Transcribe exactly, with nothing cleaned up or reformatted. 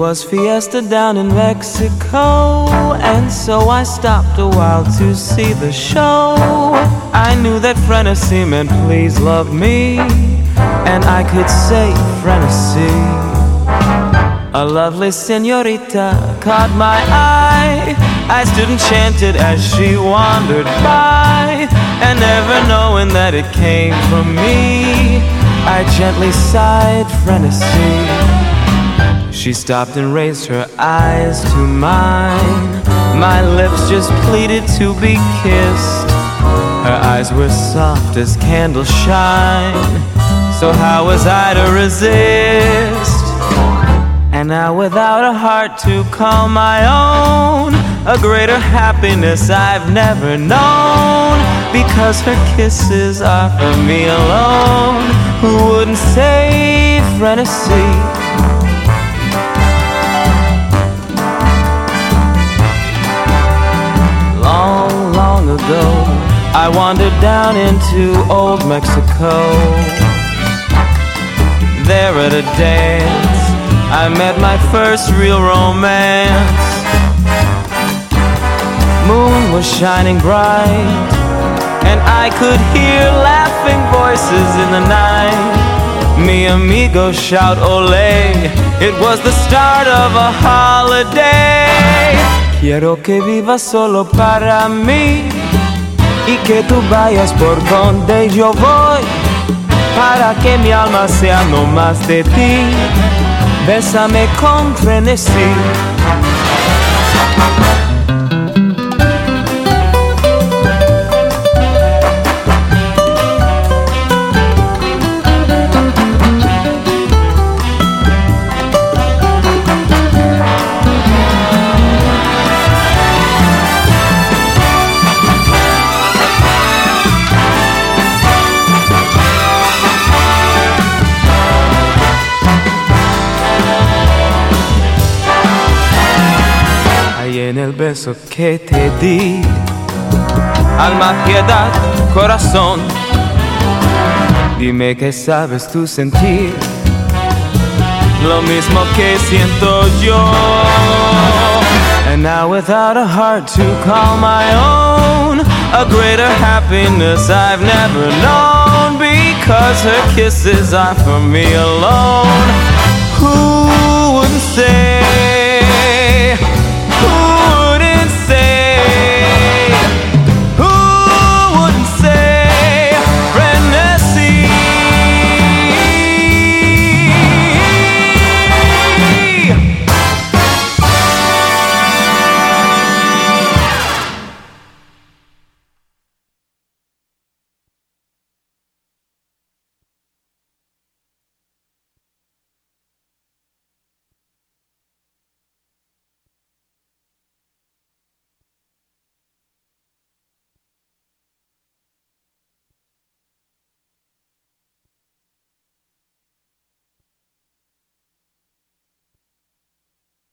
was fiesta down in Mexico, and so I stopped a while to see the show. I knew that frenesí meant please love me, and I could say frenesí. A lovely señorita caught my eye. I stood enchanted as she wandered by, and never knowing that it came from me, I gently sighed frenesí. She stopped and raised her eyes to mine. My lips just pleaded to be kissed. Her eyes were soft as candle shine, so how was I to resist? And now without a heart to call my own, a greater happiness I've never known, because her kisses are for me alone. Who wouldn't say frenesí? Long, long ago, I wandered down into old Mexico. There at a dance, I met my first real romance. Moon was shining bright, and I could hear laughing voices in the night. Mi amigo shout ole, it was the start of a holiday. Quiero que vivas solo para mí, y que tú vayas por donde yo voy, para que mi alma sea no más de ti. Bésame con frenesí. En el beso que te di, alma, piedad, corazón, dime que sabes tú sentir lo mismo que siento yo. And now without a heart to call my own, a greater happiness I've never known, because her kisses are for me alone. Who wouldn't say